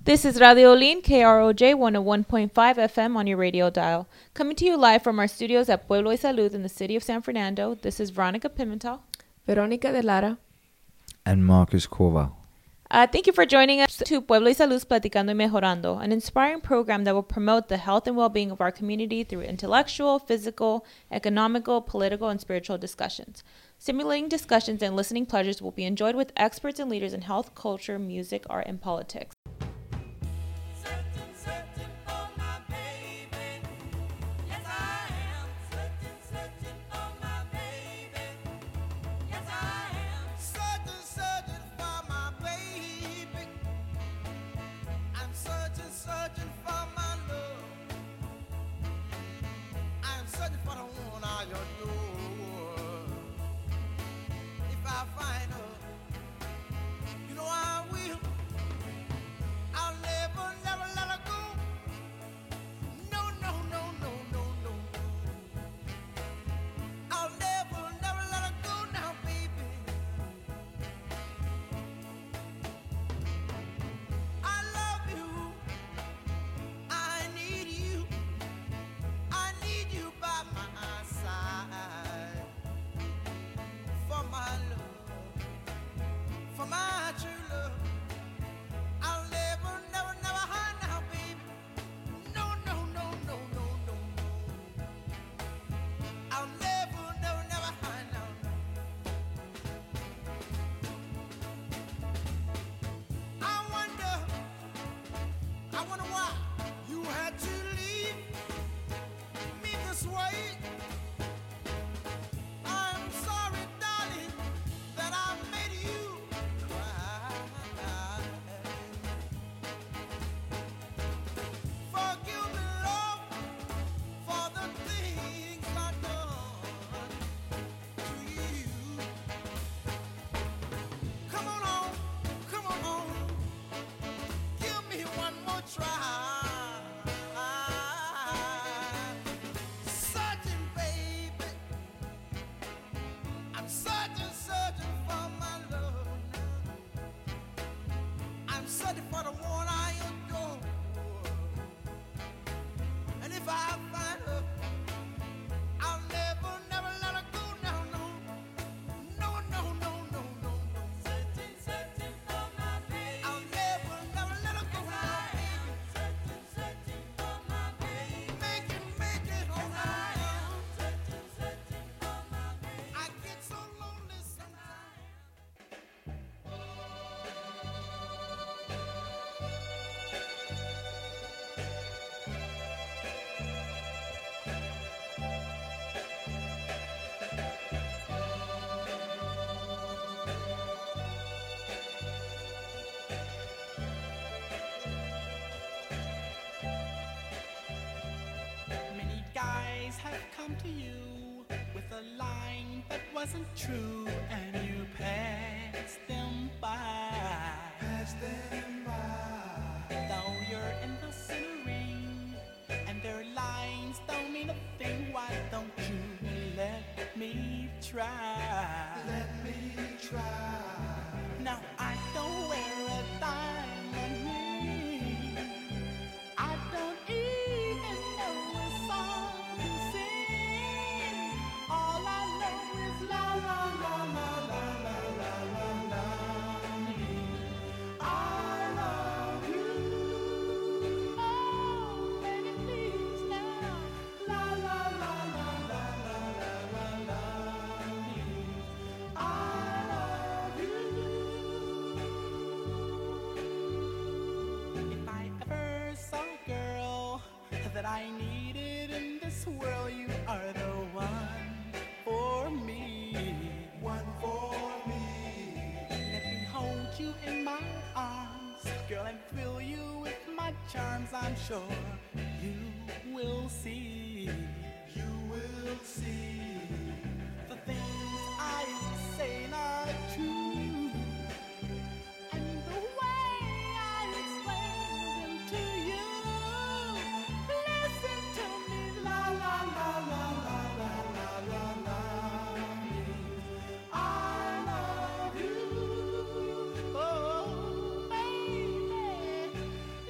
This is Radio Olin, KROJ 101.5 FM on your radio dial. Coming to you live from our studios at Pueblo y Salud in the city of San Fernando, this is Veronica Pimentel. Veronica de Lara. And Marcus Corval. Thank you for joining us to Pueblo y Salud's Platicando y Mejorando, an inspiring program that will promote the health and well-being of our community through intellectual, physical, economical, political, and spiritual discussions. Stimulating discussions and listening pleasures will be enjoyed with experts and leaders in health, culture, music, art, and politics. Have come to you with a line that wasn't true, and you passed them by. Though you're in the scenery, and their lines don't mean a thing, why don't you let me try? Now I don't wear a diamond ring. I don't even know a song. All I know is la la la la la la la la la. I love you. Oh, baby, please now. La la la la la la la la la. I love you. If I ever saw a girl that I needed in this world, you are the one. Let me hold you in my arms, girl, and fill you with my charms. I'm sure you will see. The things I say are true, and the way I explain them to you. Listen to me, la la la la la la la la la. I love you, oh baby.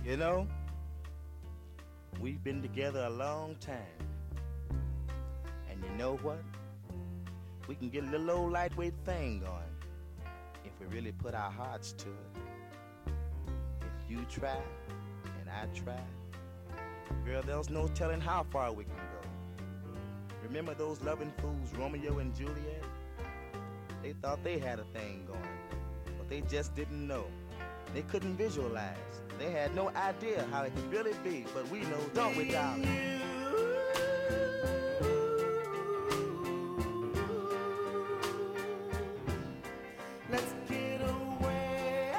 You know, we've been together a long time. And you know what? We can get a little old lightweight thing going if we really put our hearts to it. If you try and I try, girl, there's no telling how far we can go. Remember those loving fools, Romeo and Juliet? They thought they had a thing going, but they just didn't know. They couldn't visualize. They had no idea how it could really be, but we know, don't we, darling? Let's get away.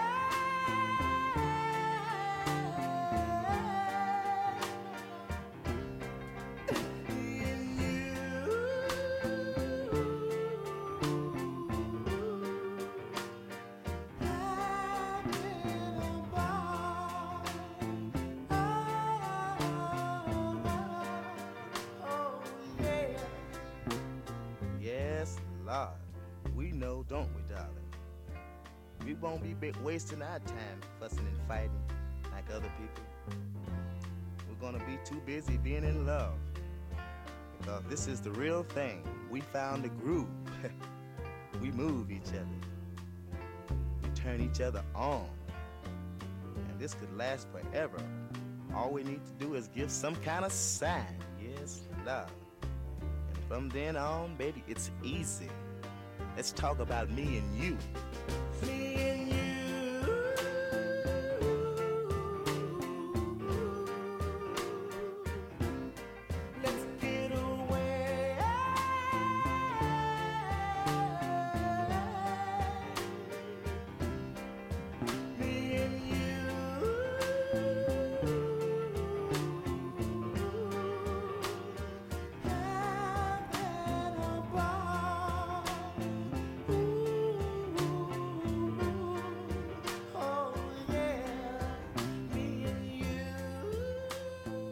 Me and you. Having a ball. Oh, yeah. Yes, Lord. We know, don't we, darling? We won't be wasting our time fussing and fighting like other people. We're gonna be too busy being in love. Because this is the real thing. We found the groove. We move each other. We turn each other on. And this could last forever. All we need to do is give some kind of sign. Yes, love. And from then on, baby, it's easy. Let's talk about me and you. Me and you. Let's get away. Me and you. Having a ball. Oh yeah, me and you.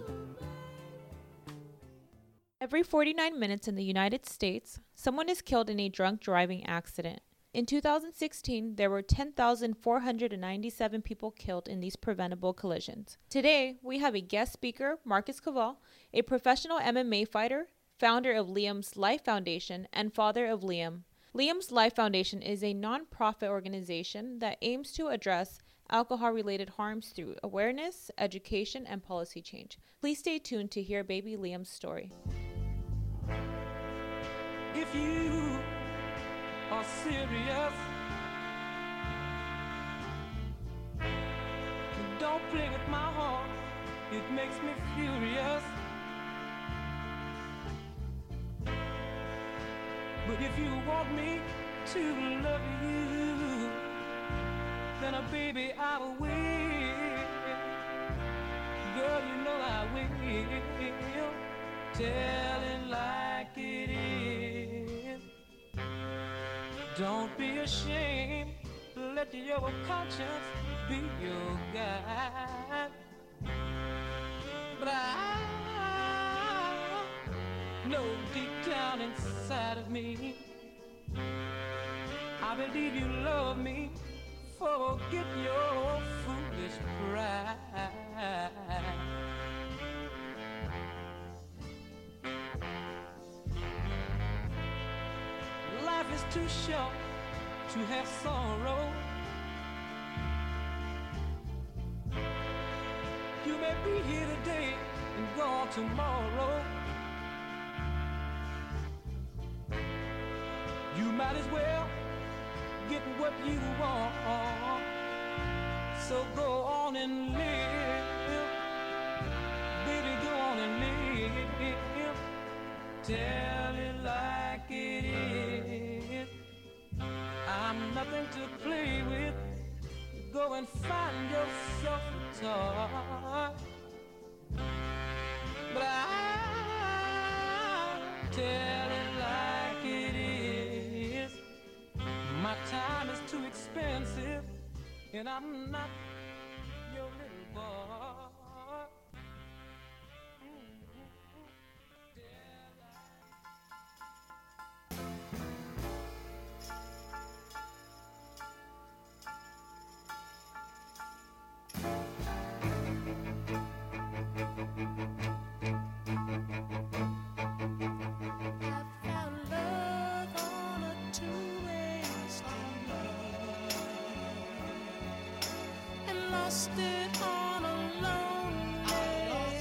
Every 49 minutes in the United States, someone is killed in a drunk driving accident. In 2016, there were 10,497 people killed in these preventable collisions. Today, we have a guest speaker, Marcus Caval, a professional MMA fighter, founder of Liam's Life Foundation, and father of Liam. Liam's Life Foundation is a non-profit organization that aims to address alcohol-related harms through awareness, education, and policy change. Please stay tuned to hear baby Liam's story. If you are serious, don't play with my heart, it makes me furious. But if you want me to love you, then baby I will wait. Girl, you know I will. Tell it like it is. Don't be ashamed. Let your conscience be your guide. But I know deep down inside of me, I believe you love me. Forget your foolish pride. Life is too short to have sorrow. You may be here today and gone tomorrow. You might as well get what you want. So go on and live. Baby, go on and live. Tell it like it is. I'm nothing to play with. Go and find yourself a toy. But I tell it like it is. My time is too expensive, and I'm not your little boy. lost it on a lonely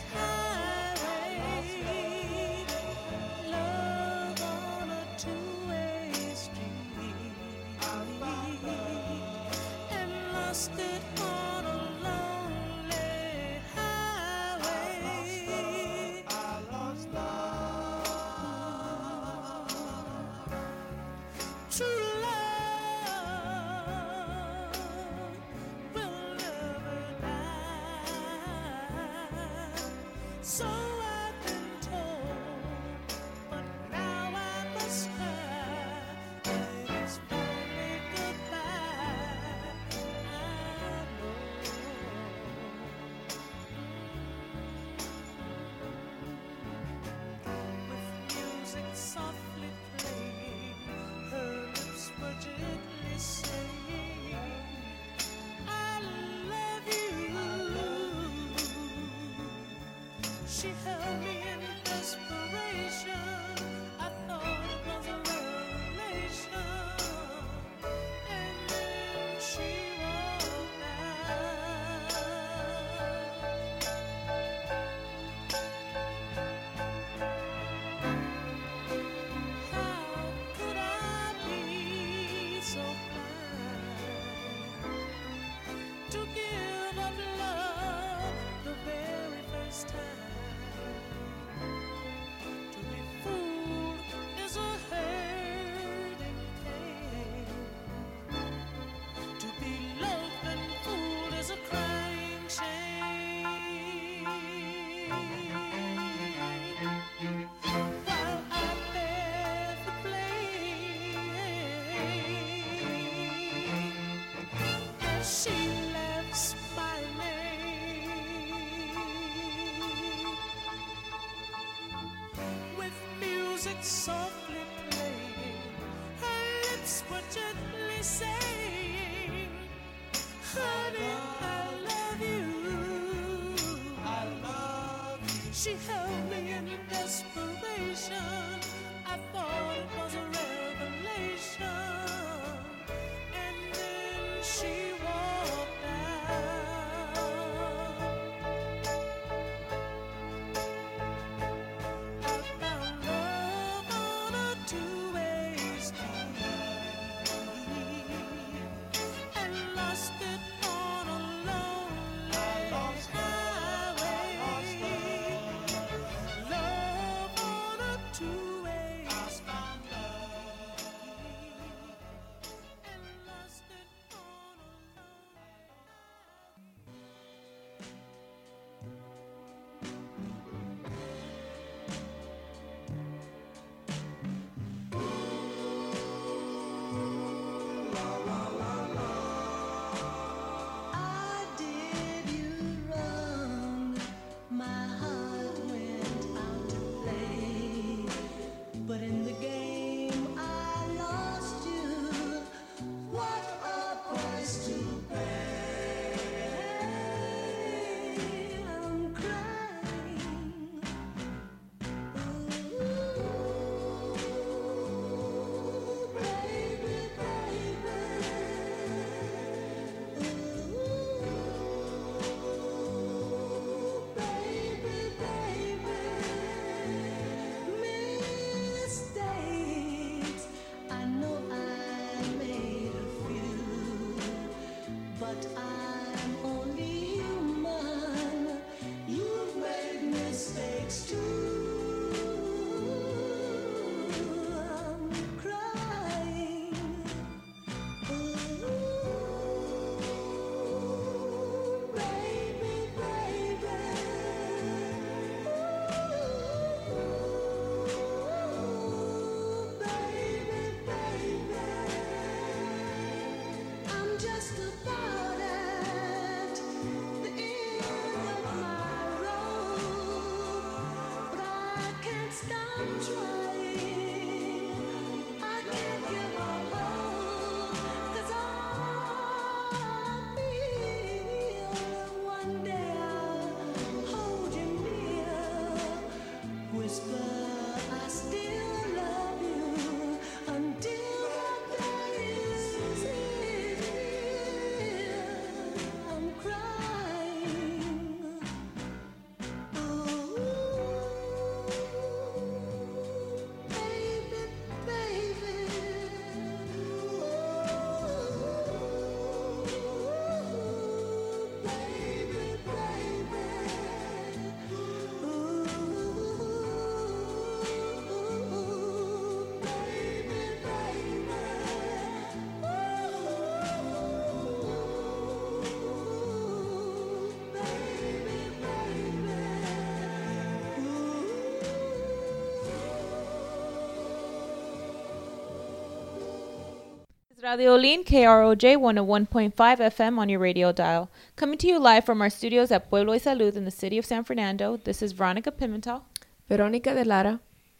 highway. Love on a two-way street. And lost it on a lonely highway. I lost love. True love will never die. So I've been told, but now I must cry. It is finally goodbye. I know. With music softly playing, her lips were gently saying, I love you. She held me in desperation. I thought it was a revelation. And then she walked out. How could I be so blind to give up love the very first time? To be fooled is a hurting pain. To be loved and fooled is a crying shame. While I bear the blame, she laughs my name. With music softly playing, her lips were gently saying, honey, I love you. I love you. She held me in desperation. I thought it was a revelation. And then she walked out. I found love on a two-way street and lost it on a lonely highway. Love on a two-way street and lost it on a lonely highway. I did you wrong. My heart went out to play, but in the game I lost you. What a price to pay! I'm crying. Ooh, baby, baby. Ooh, baby, baby. Mistakes, I know I made a few, but I'm only human. You've made mistakes too. I'm crying. Ooh, baby, baby. Ooh, baby, baby. I'm just about at the end of my road, but I can't stop trying. I can't give up hope, 'cause I feel one day I'll hold you near, whisper I still love you until that day is here. I'm crying. Radio Olin, KROJ 101.5 FM on your radio dial. Coming to you live from our studios at Pueblo y Salud in the city of San Fernando, this is Veronica Pimentel. Veronica de Lara.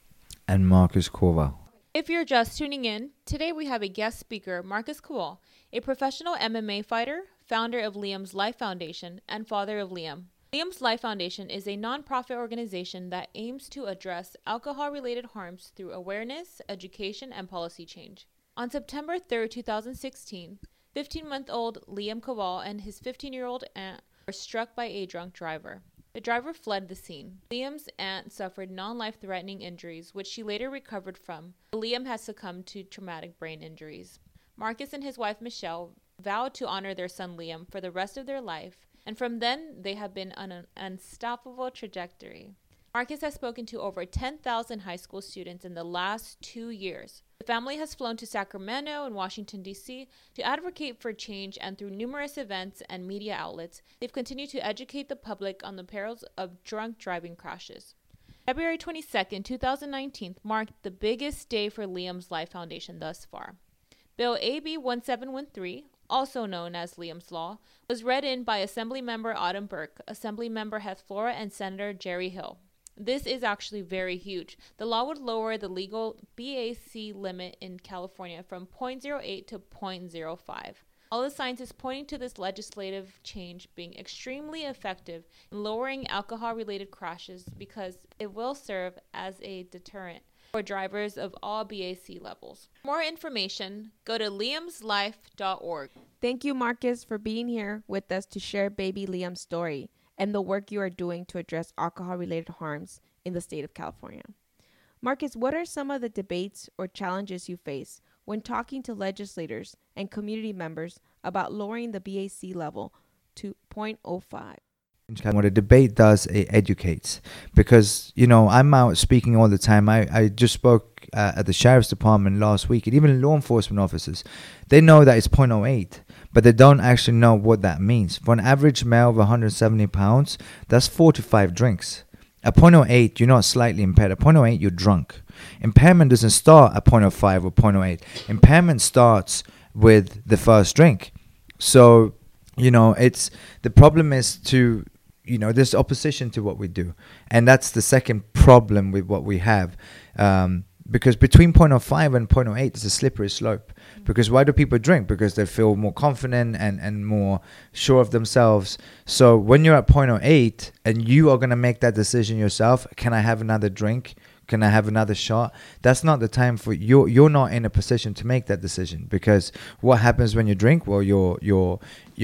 And Marcus Corval. If you're just tuning in, today we have a guest speaker, Marcus Kowal, a professional MMA fighter, founder of Liam's Life Foundation, and father of Liam. Liam's Life Foundation is a nonprofit organization that aims to address alcohol-related harms through awareness, education, and policy change. On September 3rd, 2016, 15-month-old Liam Kowal and his 15-year-old aunt were struck by a drunk driver. The driver fled the scene. Liam's aunt suffered non-life-threatening injuries, which she later recovered from. Liam has succumbed to traumatic brain injuries. Marcus and his wife Michelle vowed to honor their son Liam for the rest of their life, and from then they have been on an unstoppable trajectory. Marcus has spoken to over 10,000 high school students in the last 2 years. The family has flown to Sacramento and Washington, D.C. to advocate for change, and through numerous events and media outlets, they've continued to educate the public on the perils of drunk driving crashes. February 22nd, 2019 marked the biggest day for Liam's Life Foundation thus far. Bill AB 1713, also known as Liam's Law, was read in by Assemblymember Autumn Burke, Assemblymember Heath Flora, and Senator Jerry Hill. This is actually very huge. The law would lower the legal BAC limit in California from 0.08 to 0.05. All the signs is pointing to this legislative change being extremely effective in lowering alcohol-related crashes because it will serve as a deterrent for drivers of all BAC levels. For more information, go to liamslife.org. Thank you, Marcus, for being here with us to share baby Liam's story and the work you are doing to address alcohol-related harms in the state of California. Marcus, what are some of the debates or challenges you face when talking to legislators and community members about lowering the BAC level to 0.05? What a debate does, it educates. Because, I'm out speaking all the time. I just spoke at the sheriff's department last week, and even law enforcement officers, they know that it's 0.08, but they don't actually know what that means. For an average male of 170 pounds, that's 4 to 5 drinks. At 0.08, you're not slightly impaired. At 0.08, you're drunk. Impairment doesn't start at 0.05 or 0.08. Impairment starts with the first drink. So, it's the problem is to, there's opposition to what we do. And that's the second problem with what we have. Because between 0.05 and 0.08 is a slippery slope. Because why do people drink? Because they feel more confident and more sure of themselves. So when you're at 0.08 and you are going to make that decision yourself, can I have another drink? Can I have another shot? That's not the time for you. You're not in a position to make that decision. Because what happens when you drink? Well, you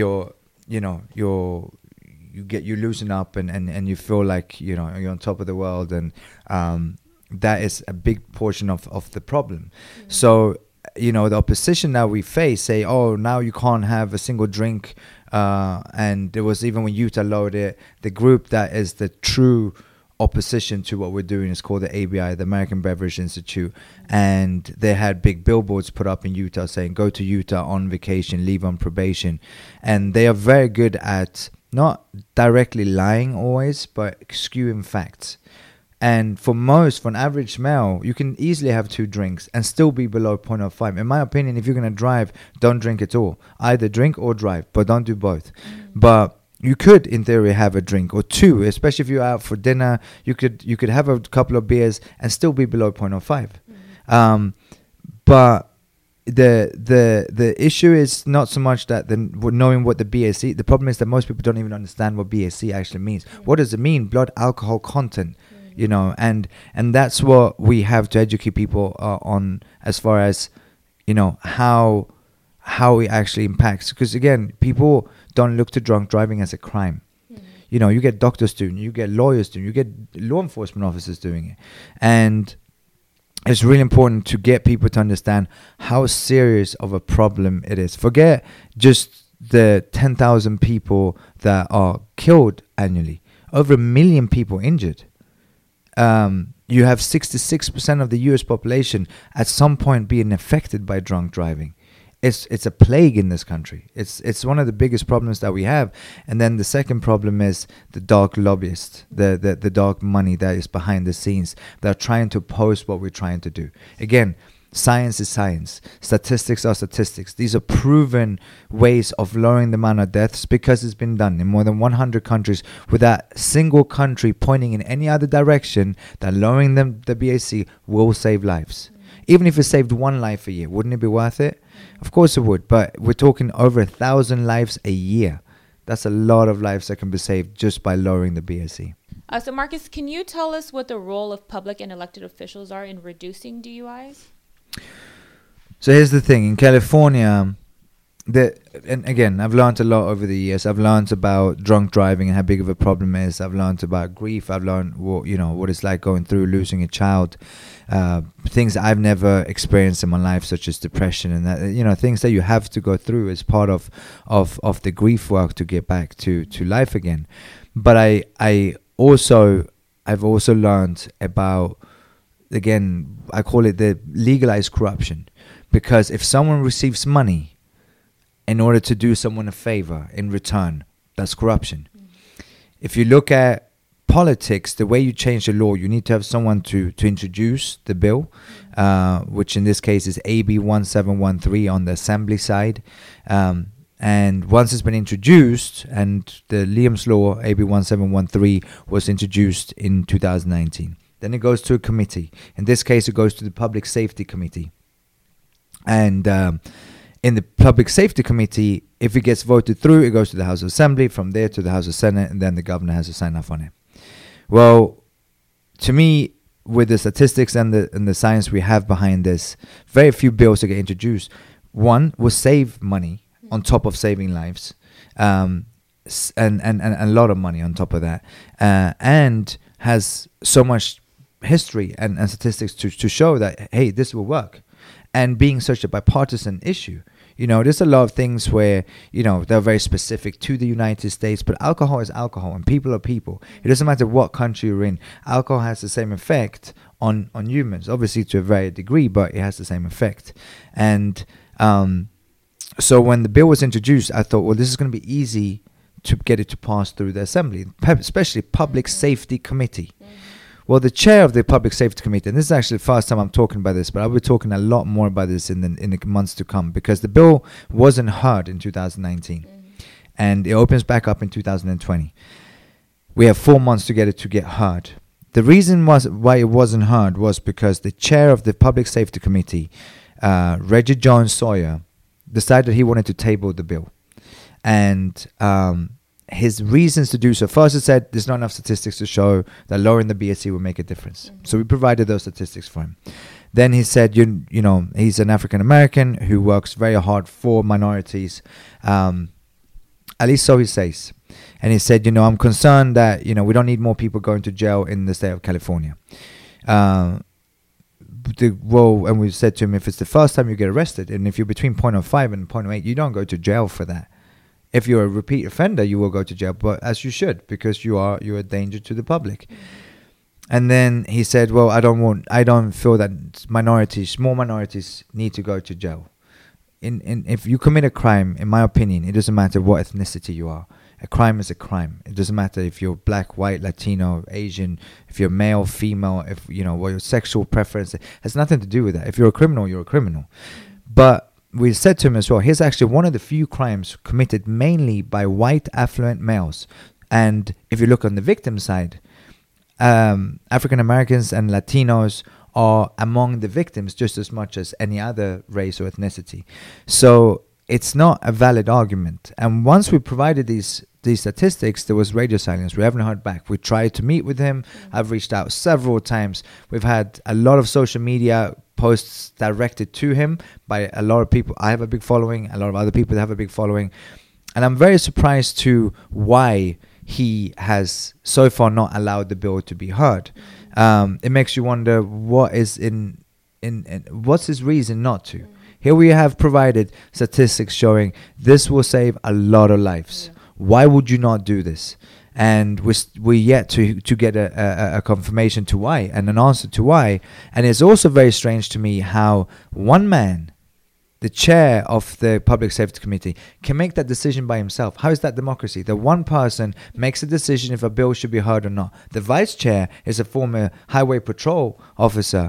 loosen up and you feel like you're on top of the world, and that is a big portion of the problem. Mm-hmm. So the opposition that we face say, oh, now you can't have a single drink, and there was, even when Utah lowered it, the group that is the true opposition to what we're doing is called the ABI, the American Beverage Institute, and they had big billboards put up in Utah saying, go to Utah on vacation, leave on probation. And they are very good at not directly lying always, but skewing facts. And for an average male, you can easily have 2 drinks and still be below 0.05. In my opinion, if you're going to drive, don't drink at all. Either drink or drive, but don't do both. But you could, in theory, have a drink or 2, especially if you're out for dinner. You could have a couple of beers and still be below 0.05. But the issue is not so much that knowing what the BAC. The problem is that most people don't even understand what BAC actually means. What does it mean? Blood alcohol content. And that's what we have to educate people on, as far as how it actually impacts. Because again, people don't look to drunk driving as a crime. You get doctors doing it, you get lawyers doing it, you get law enforcement officers doing it, and it's really important to get people to understand how serious of a problem it is. Forget just the 10,000 people that are killed annually, over 1 million people injured. You have 66% of the US population at some point being affected by drunk driving. It's a plague in this country. It's one of the biggest problems that we have. And then the second problem is the dark lobbyists, the dark money that is behind the scenes that are trying to oppose what we're trying to do. Again, Science is science. Statistics are statistics. These are proven ways of lowering the amount of deaths because it's been done in more than 100 countries without a single country pointing in any other direction that lowering the BAC will save lives. Even if it saved one life a year, wouldn't it be worth it? Of course it would, but we're talking over 1,000 lives a year. That's a lot of lives that can be saved just by lowering the BAC. So Marcus, can you tell us what the role of public and elected officials are in reducing DUIs? So here's the thing. In California, and again, I've learned a lot over the years. I've learned about drunk driving and how big of a problem it is. I've learned about grief. I've learned what it's like going through losing a child. Things that I've never experienced in my life, such as depression and that, things that you have to go through as part of the grief work to get back to life again. But I've also learned about, again, I call it the legalized corruption, because if someone receives money in order to do someone a favor in return, that's corruption. If you look at politics, the way you change the law, you need to have someone to introduce the bill, which in this case is AB 1713 on the assembly side. And once it's been introduced, and the Liam's Law, AB 1713, was introduced in 2019. Then it goes to a committee. In this case, it goes to the Public Safety Committee. And in the Public Safety Committee, if it gets voted through, it goes to the House of Assembly, from there to the House of Senate, and then the governor has to sign off on it. Well, to me, with the statistics and the science we have behind this, very few bills that get introduced. One will save money on top of saving lives, and a lot of money on top of that, and has so much history and statistics to show that, hey, this will work. And being such a bipartisan issue, there's a lot of things where, they're very specific to the United States, but alcohol is alcohol and people are people. It doesn't matter what country you're in. Alcohol has the same effect on humans, obviously to a very degree, but it has the same effect. And so when the bill was introduced, I thought, well, this is going to be easy to get it to pass through the Assembly, especially Public Safety Committee. Well, the chair of the Public Safety Committee, and this is actually the first time I'm talking about this, but I'll be talking a lot more about this in the months to come, because the bill wasn't heard in 2019, and it opens back up in 2020. We have 4 months to get it to get heard. The reason why it wasn't heard was because the chair of the Public Safety Committee, Reggie Jones Sawyer, decided he wanted to table the bill. And his reasons to do so, first, it said there's not enough statistics to show that lowering the BAC will make a difference. So we provided those statistics for him. Then he said, he's an African American who works very hard for minorities. At least so he says. And he said, I'm concerned that, we don't need more people going to jail in the state of California. And we said to him, if it's the first time you get arrested, and if you're between 0.05 and 0.08, you don't go to jail for that. If you're a repeat offender, you will go to jail, but as you should, because you're a danger to the public. And then he said, well, I don't feel that small minorities need to go to jail. If you commit a crime, in my opinion, it doesn't matter what ethnicity you are. A crime is a crime. It doesn't matter if you're black, white, Latino, Asian, if you're male, female, if what your sexual preference. It has nothing to do with that. If you're a criminal, you're a criminal. But we said to him as well, here's actually one of the few crimes committed mainly by white affluent males. And if you look on the victim side, African Americans and Latinos are among the victims just as much as any other race or ethnicity. So it's not a valid argument. And once we provided these statistics, there was radio silence. We haven't heard back. We tried to meet with him. I've reached out several times. We've had a lot of social media posts directed to him by a lot of people. I have a big following. A lot of other people have a big following. And I'm very surprised to why he has so far not allowed the bill to be heard. It makes you wonder what is what's his reason not to. Here we have provided statistics showing this will save a lot of lives. Why would you not do this? And we're yet to get a confirmation to why and an answer to why. And it's also very strange to me how one man, the chair of the Public Safety Committee, can make that decision by himself. How is that democracy? The one person makes a decision if a bill should be heard or not. The vice chair is a former highway patrol officer.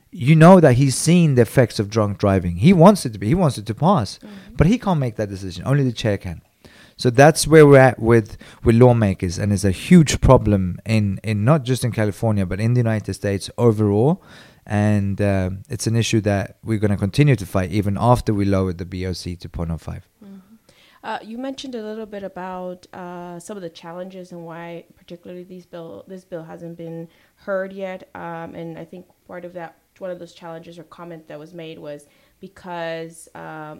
you know that he's seen the effects of drunk driving. He wants it to pass, but he can't make that decision. Only the chair can. So that's where we're at with lawmakers, and it's a huge problem in not just in California, but in the United States overall. And it's an issue that we're going to continue to fight even after we lower the BOC to 0.05. You mentioned a little bit about some of the challenges and why particularly this bill hasn't been heard yet. And I think part of that, one of those challenges or comment that was made was because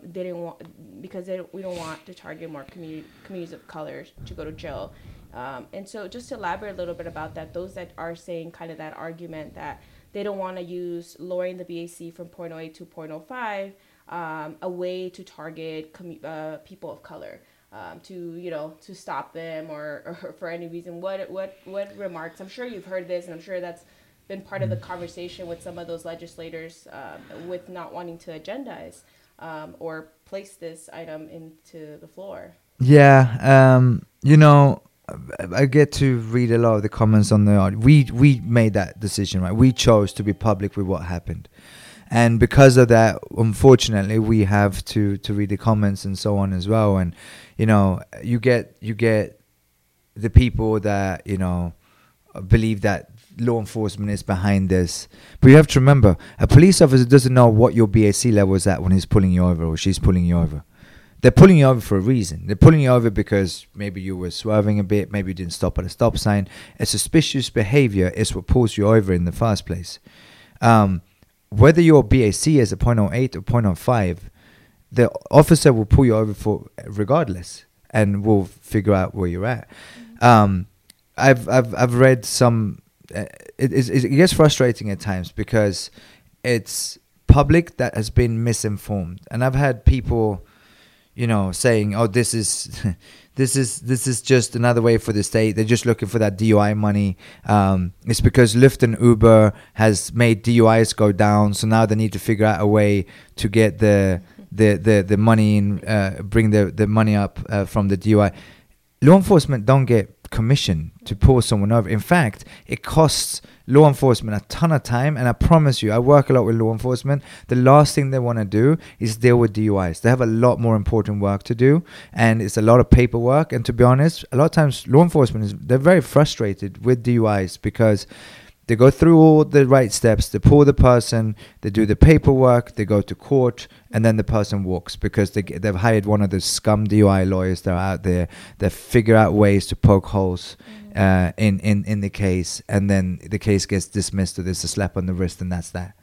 we don't want to target more communities of color to go to jail. And so just to elaborate a little bit about that, those that are saying kind of that argument that they don't want to use lowering the BAC from 0.08 to 0.05 a way to target people of color, to stop them or for any reason. What remarks? I'm sure you've heard this, and I'm sure that's been part of the conversation with some of those legislators with not wanting to agendize or place this item into the floor. Yeah, I get to read a lot of the comments on the we made that decision, right? We chose to be public with what happened. And because of that, unfortunately, we have to read the comments and so on as well. And, you get the people that, believe that law enforcement is behind this. But you have to remember, a police officer doesn't know what your BAC level is at when he's pulling you over or she's pulling you over. They're pulling you over for a reason. They're pulling you over because maybe you were swerving a bit, maybe you didn't stop at a stop sign. A suspicious behavior is what pulls you over in the first place. Whether your BAC is a 0.08 or 0.05, the officer will pull you over for regardless and will figure out where you're at. I've read some. It gets frustrating at times because it's public that has been misinformed, and I've had people, saying, "Oh, this is this is just another way for the state. They're just looking for that DUI money. It's because Lyft and Uber has made DUIs go down, so now they need to figure out a way to get the money in, bring the money up from the DUI." Law enforcement don't get commission to pull someone over. In fact, it costs law enforcement a ton of time, and I promise you, I work a lot with law enforcement. The last thing they want to do is deal with DUIs. They have a lot more important work to do, and it's a lot of paperwork. And to be honest, a lot of times law enforcement they're very frustrated with DUIs because they go through all the right steps, they pull the person, they do the paperwork, they go to court, and then the person walks because they've hired one of the scum DUI lawyers that are out there that figure out ways to poke holes in the case, and then the case gets dismissed or there's a slap on the wrist, and that's that.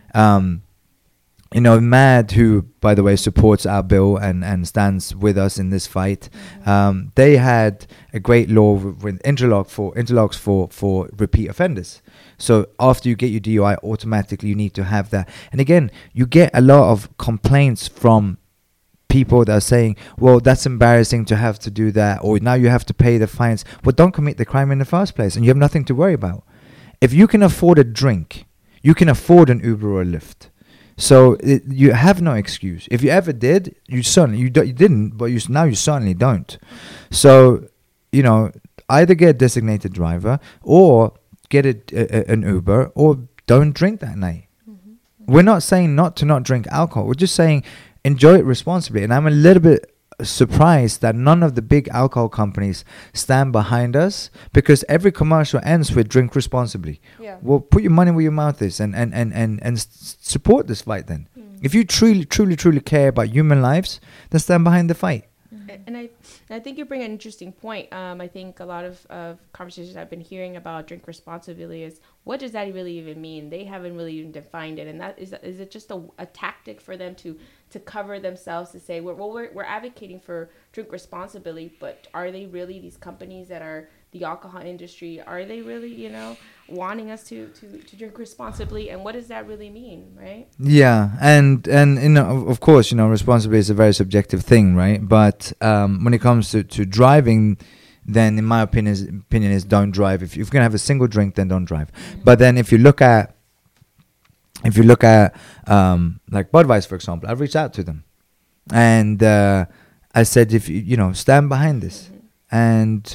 MAD, who, by the way, supports our bill and stands with us in this fight, they had a great law with interlocks for repeat offenders. So after you get your DUI, automatically you need to have that. And again, you get a lot of complaints from people that are saying, well, that's embarrassing to have to do that, or now you have to pay the fines. Well, don't commit the crime in the first place, and you have nothing to worry about. If you can afford a drink, you can afford an Uber or a Lyft. So you have no excuse. If you ever did, you didn't, but now you certainly don't. So, either get a designated driver or get an Uber, or don't drink that night. We're not saying not drink alcohol. We're just saying enjoy it responsibly. And I'm a little bit surprised that none of the big alcohol companies stand behind us, because every commercial ends with drink responsibly. Yeah. Well, put your money where your mouth is and support this fight then. If you truly care about human lives, then stand behind the fight. And I think you bring an interesting point. I think a lot of conversations I've been hearing about drink responsibly is, what does that really even mean? They haven't really even defined it. And that is it just a tactic for them to cover themselves, to say, we're advocating for drink responsibly, but are they really, these companies that are the alcohol industry, are they really, wanting us to drink responsibly? And what does that really mean, right? Yeah, and of course, responsibility is a very subjective thing, right? But when it comes to driving, then in my opinion is don't drive. If you're gonna have a single drink, then don't drive. But then if you look at like Budweiser, for example, I've reached out to them, and I said, if you stand behind this, and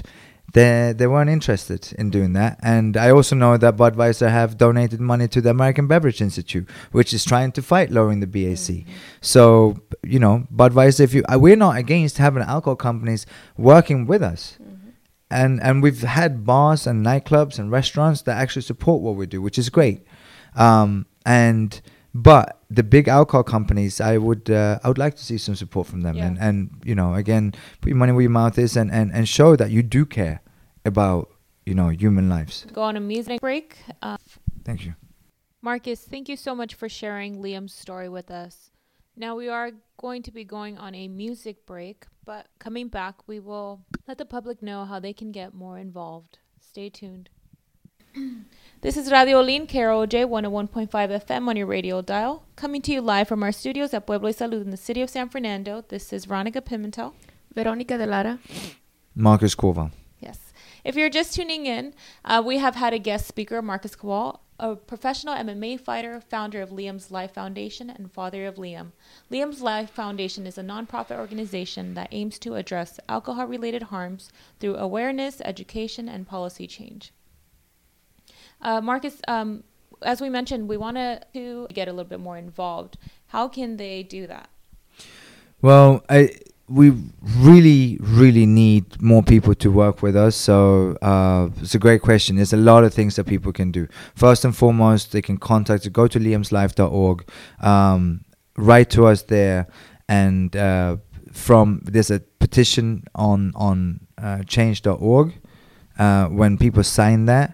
they weren't interested in doing that. And I also know that Budweiser have donated money to the American Beverage Institute, which is trying to fight lowering the BAC. So, you know, Budweiser, if you we're not against having alcohol companies working with us. And we've had bars and nightclubs and restaurants that actually support what we do, which is great. But the big alcohol companies, I would like to see some support from them. Yeah. And you know, again, put your money where your mouth is, and show that you do care about, you know, human lives. Go on a music break. Thank you. Marcus, thank you so much for sharing Liam's story with us. Now we are going to be going on a music break, but coming back, we will let the public know how they can get more involved. Stay tuned. This is Radio Olin, KROJ 101.5 FM on your radio dial. Coming to you live from our studios at Pueblo y Salud in the city of San Fernando. This is Veronica Pimentel. Veronica de Lara. Marcus Corval. Yes. If you're just tuning in, we have had a guest speaker, Marcus Kowal, a professional MMA fighter, founder of Liam's Life Foundation, and father of Liam. Liam's Life Foundation is a nonprofit organization that aims to address alcohol-related harms through awareness, education, and policy change. Marcus, as we mentioned, we want to get a little bit more involved. How can they do that? Well, we really, really need more people to work with us. So it's a great question. There's a lot of things that people can do. First and foremost, they can go to liamslife.org, write to us there, and there's a petition on change.org. When people sign that,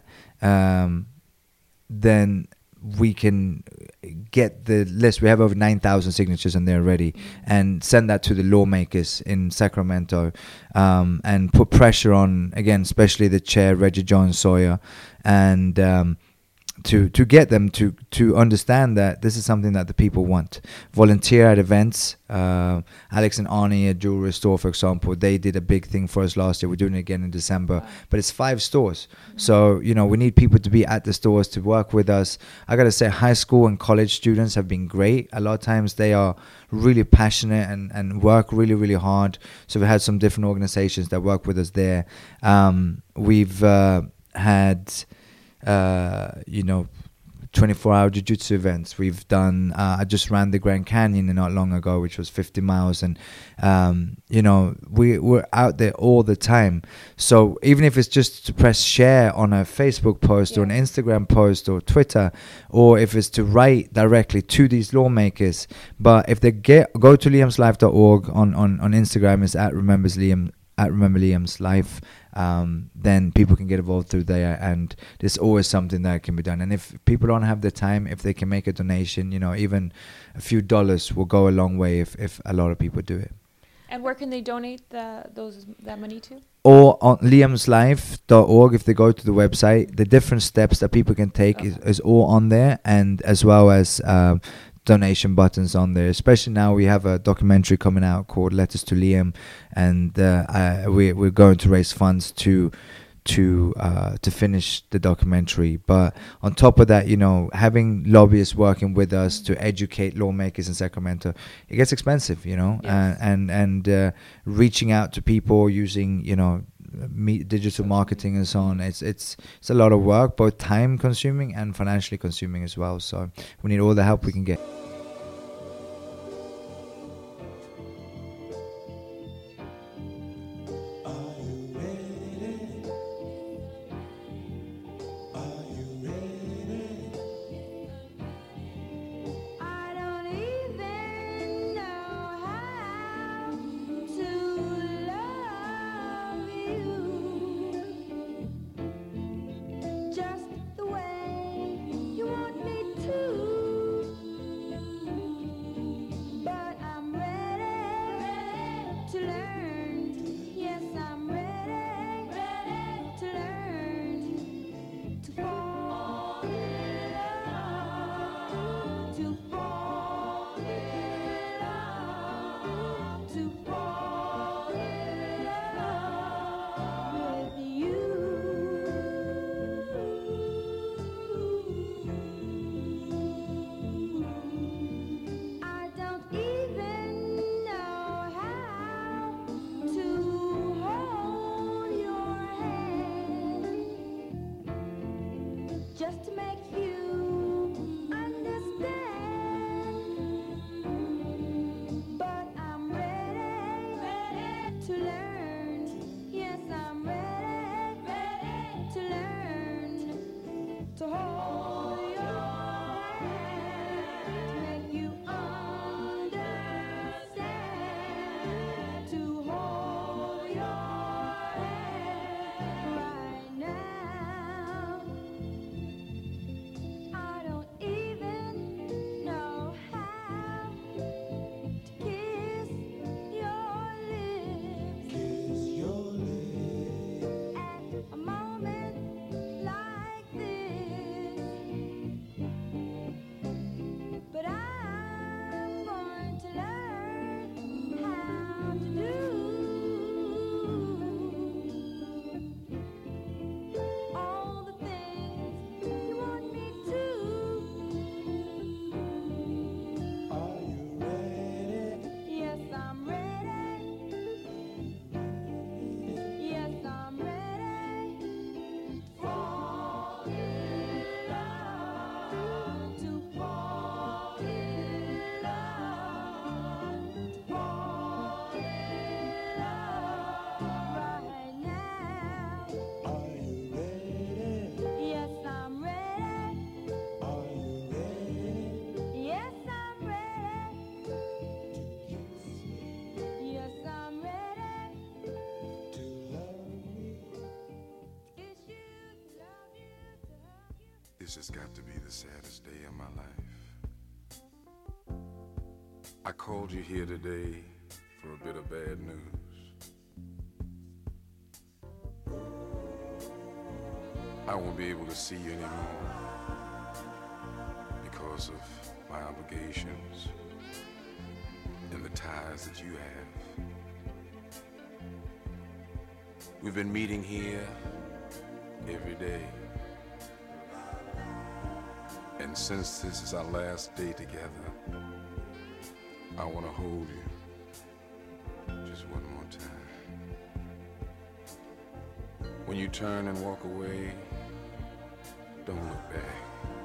then we can get the list. We have over 9,000 signatures on there already, and send that to the lawmakers in Sacramento, and put pressure on, again, especially the chair, Reggie Jones Sawyer, and to get them to understand that this is something that the people want. Volunteer at events. Alex and Arnie at Jewelry Store, for example, they did a big thing for us last year. We're doing it again in December. Wow. But it's 5 stores. So, you know, we need people to be at the stores to work with us. I got to say, high school and college students have been great. A lot of times they are really passionate and work really, really hard. So we had some different organizations that work with us there. We've had... 24-hour jiu-jitsu events. We've done, I just ran the Grand Canyon not long ago, which was 50 miles. And, we're out there all the time. So even if it's just to press share on a Facebook post or an Instagram post or Twitter, or if it's to write directly to these lawmakers. But if they go to liamslife.org on Instagram, it's at Remember Liam's Life. Then people can get involved through there, and there's always something that can be done. And if people don't have the time, if they can make a donation, even a few dollars will go a long way if a lot of people do it. And where can they donate that money to? Or on liamslife.org, if they go to the website, the different steps that people can take is all on there, and as well as donation buttons on there. Especially now we have a documentary coming out called Letters to Liam, and we're going to raise funds to finish the documentary. But on top of that, having lobbyists working with us to educate lawmakers in Sacramento, it gets expensive, Yes. and reaching out to people using digital marketing and so on. It's a lot of work, both time consuming and financially consuming as well. So we need all the help we can get. This has got to be the saddest day of my life. I called you here today for a bit of bad news. I won't be able to see you anymore because of my obligations and the ties that you have. We've been meeting here every day. And since this is our last day together, I want to hold you just one more time. When you turn and walk away, don't look back.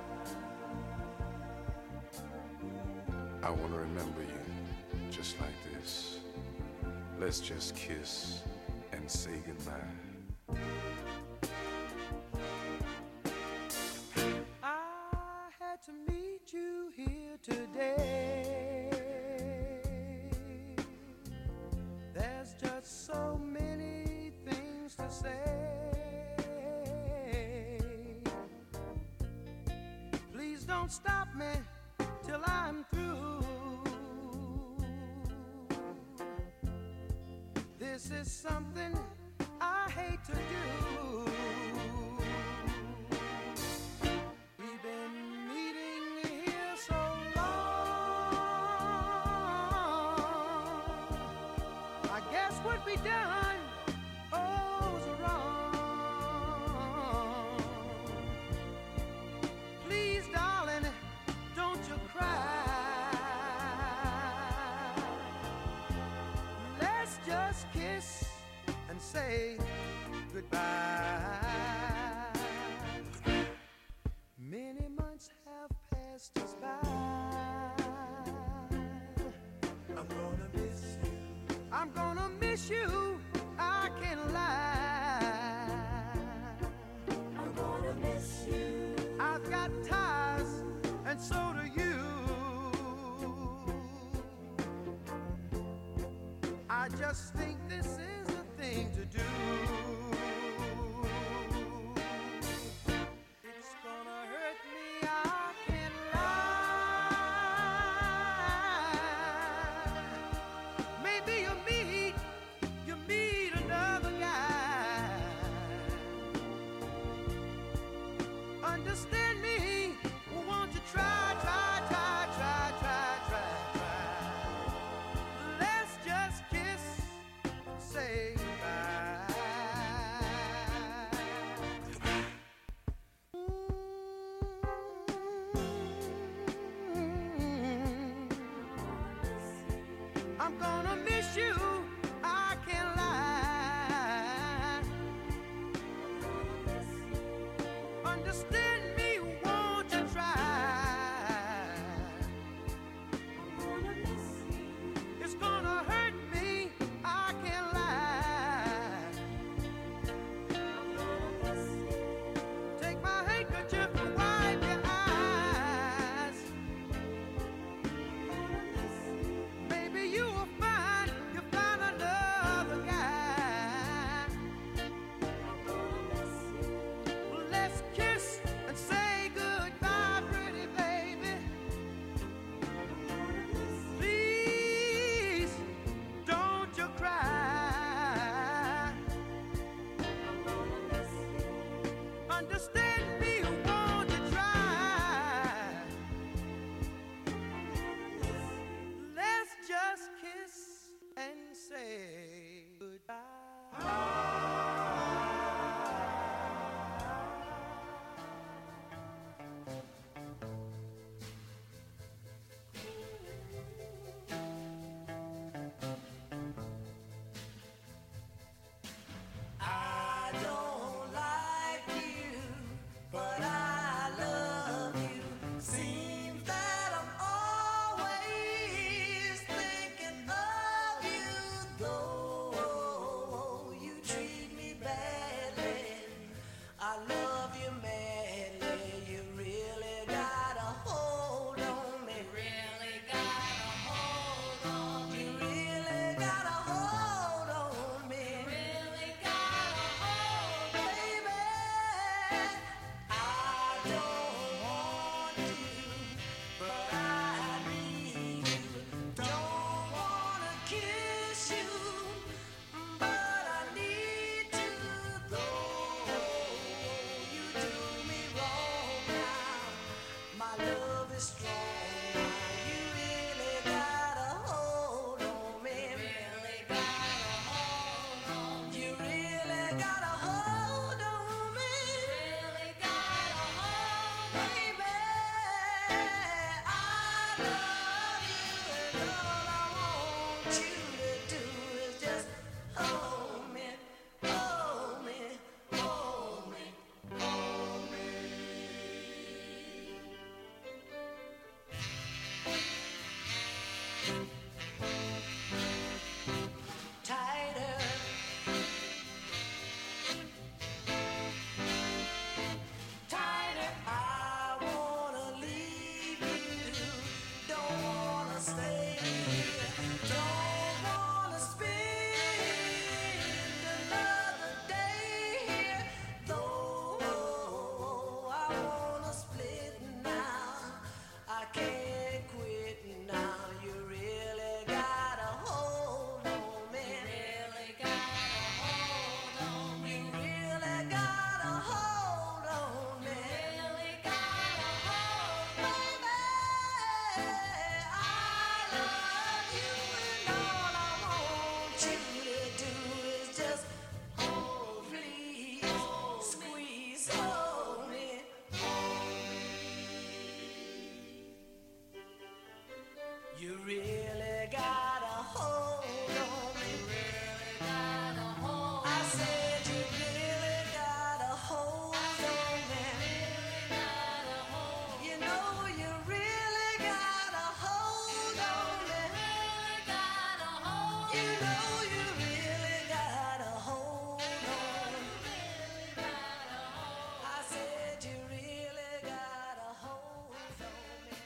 I want to remember you just like this. Let's just kiss and say goodbye. I had to meet you here today. There's just so many things to say. Please don't stop me till I'm through. This is something I hate to do. We've been meeting here so long. I guess what we done, oh, was wrong. Please, darling, don't you cry. Let's just kiss and say goodbye. Many months have passed us by. I'm gonna miss you. I'm gonna miss you. I can't lie. I'm gonna miss you. I've got ties, and so do you. I just think this is the thing to do. It's gonna hurt me, I can't lie. Maybe you meet another guy. Understand me, won't you try. Let's just kiss and say goodbye. I'm gonna miss you, I can't lie. Understand me, won't you try? It's gonna hurt me, I can't lie. Take my handkerchief and wipe your eyes. Maybe you will find love is strong. You really got a hold on me. Really got a hold on. You really got a hold on me. Really got a hold on me. Baby, I love you, and all I want you to do is just hold me, hold me, hold me, hold me. Tighter, tighter. I wanna leave you, don't wanna stay here, don't wanna spend another day here. Though I wanna split now, I can't quit now. You really got a hold on me. Really got a hold on me. You really got a hold on me. Really got a hold on me. I love you, and all I want you to do is just hold, please, squeeze, hold me, You really got a hold on me. Really got a hold. I said you really got a hold on me. Really got a hold. You know you really got a hold on me. Really got a hold. You know you really got a hold on me. Really got a hold. I said you really got a hold on me.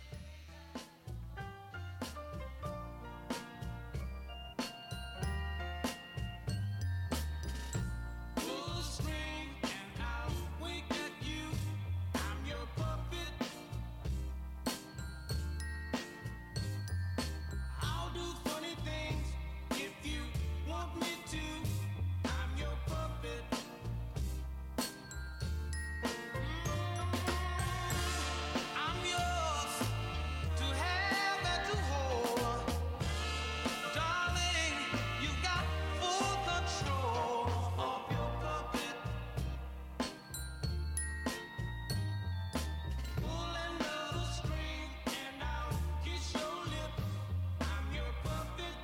Pull the string and I'll wink at you. I'm your puppet. I'll do funny things if you want me to. I'm your puppet. I'm yours to have and to hold. Darling, you got full control of your puppet. Pull another string and I'll kiss your lips. I'm your puppet.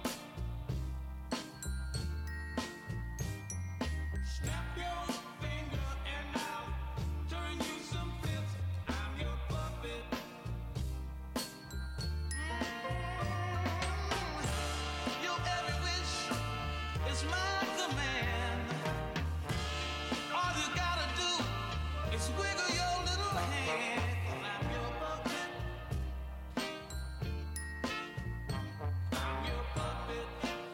Snap your finger and I'll turn you some flips. I'm your puppet. Your every wish is my command. All you gotta do is wiggle your little hand. 'Cause I'm your puppet. I'm your puppet.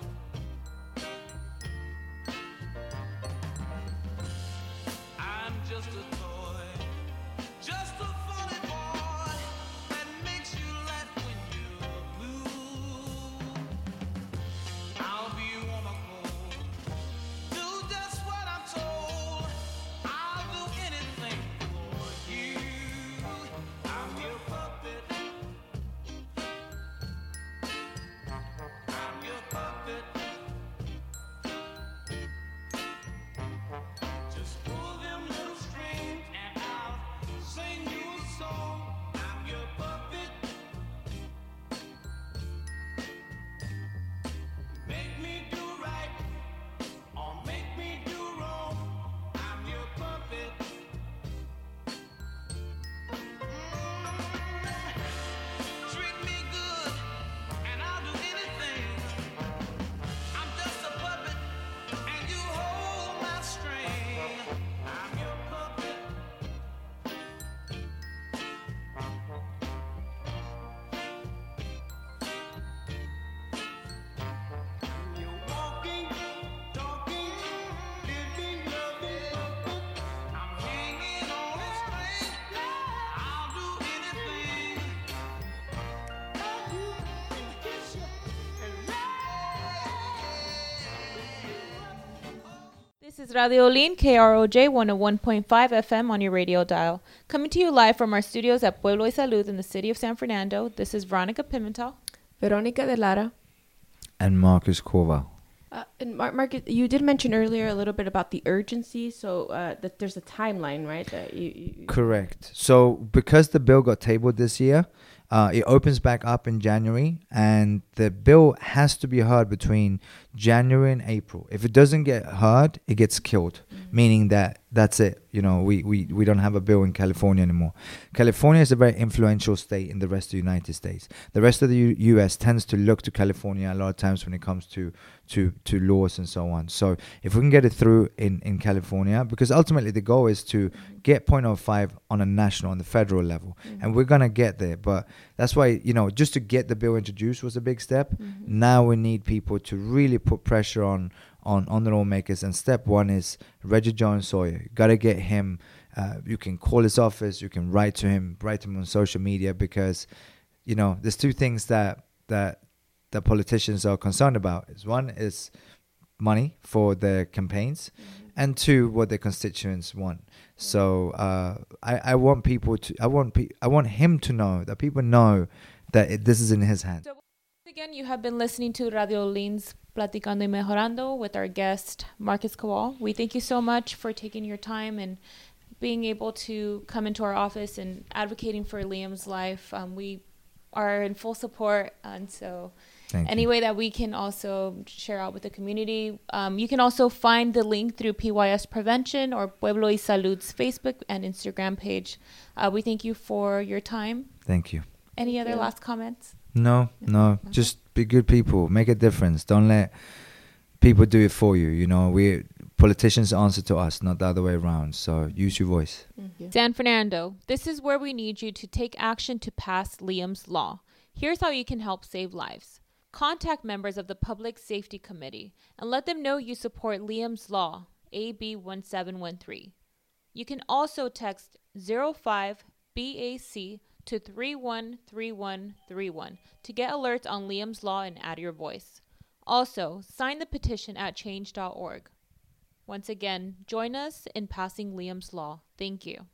I'm just a toy, just a funny boy that makes you laugh when you're blue. I'll be warm or cold, do just what I'm told. I'll do anything for you. I'm your puppet. I'm your puppet. Just pull them little strings and I'll sing you a song. I'm your puppet. Make me do right or make me do wrong. I'm your puppet. Treat me good and I'll do anything. I'm just a puppet and you hold my string. I'm your puppet. You're walking, talking, living, loving puppet. I'm hanging on a string. I'll do anything. Love you and kiss you and This is Radio Olin, KROJ 101.5 FM on your radio dial. Coming to you live from our studios at Pueblo y Salud in the city of San Fernando, this is Veronica Pimentel. Veronica de Lara. And Marcus Corval. And Marcus, you did mention earlier a little bit about the urgency, so that there's a timeline, right? That you Correct. So because the bill got tabled this year, it opens back up in January, and the bill has to be heard between January and April. If it doesn't get heard, it gets killed, meaning that that's it. You know, we don't have a bill in California anymore. California is a very influential state in the rest of the United States. The rest of the U.S. tends to look to California a lot of times when it comes to laws and so on. So if we can get it through in California, because ultimately the goal is to get 0.05 on a national, on the federal level, and we're going to get there. But that's why, you know, just to get the bill introduced was a big step. Now we need people to really put pressure on the lawmakers, and step one is Reggie Jones Sawyer. You got to get him. You can call his office, you can write to him on social media, because, you know, there's two things that politicians are concerned about. One is money for their campaigns, and two, what their constituents want. So I want people to, I want him to know, that people know that this is in his hands. So once again, you have been listening to Radio Lin's Platicando y Mejorando with our guest, Marcus Kowal. We thank you so much for taking your time and being able to come into our office and advocating for Liam's life. We are in full support, and so any way that we can also share out with the community. You can also find the link through PYS Prevention or Pueblo y Salud's Facebook and Instagram page. We thank you for your time. Thank you. Any other last comments? No. Just be good people. Make a difference. Don't let people do it for you. You know, politicians answer to us, not the other way around. So use your voice. San Fernando, this is where we need you to take action to pass Liam's law. Here's how you can help save lives. Contact members of the Public Safety Committee and let them know you support Liam's law, AB 1713. You can also text 05BAC to 313131 to get alerts on Liam's law and add your voice. Also, sign the petition at change.org. Once again, join us in passing Liam's law. Thank you.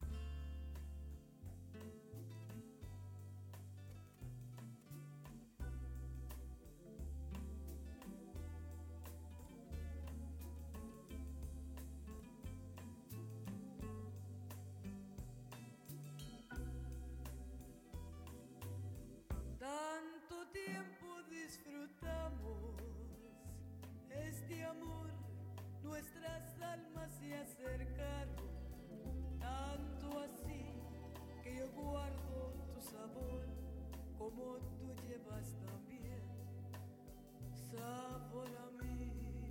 Tanto tiempo disfrutamos este amor, nuestras almas se acercaron, tanto así que yo guardo tu sabor, como tú llevas también sabor a mí.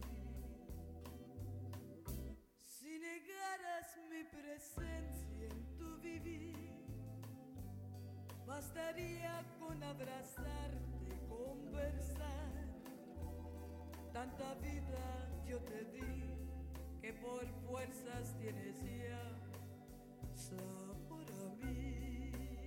Si negaras mi presencia en tu vivir, bastaría con abrazarte, conversar. Tanta vida yo te di, que por fuerzas tienes ya sabor a mí.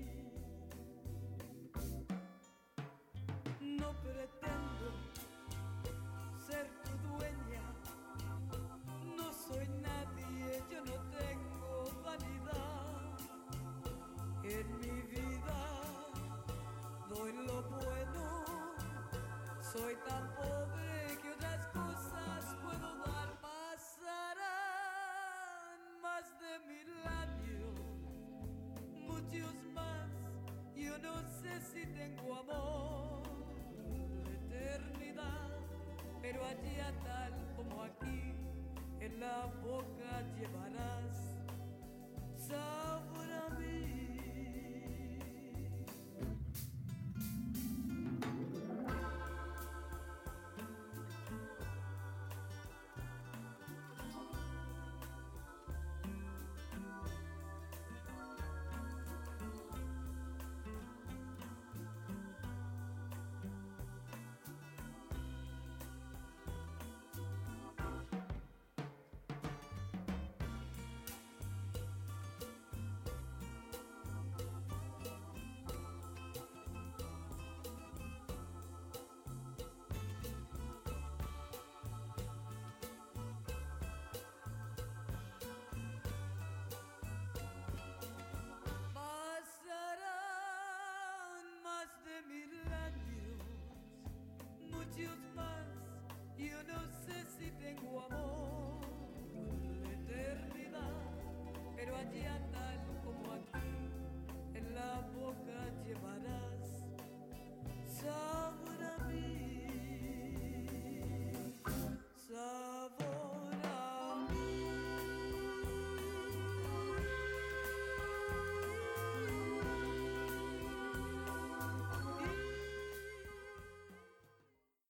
No pretendo ser tu dueña, no soy nadie, yo no tengo vanidad en mi vida. Doy lo bueno, soy tan pobre que otras cosas puedo dar. Pasarán más de 1000 años, muchos más, yo no sé si tengo amor, la eternidad, pero allá tal como aquí, en la boca llevarás sabor a mí. muchos más. Yo no sé si tengo amor por la eternidad, pero allá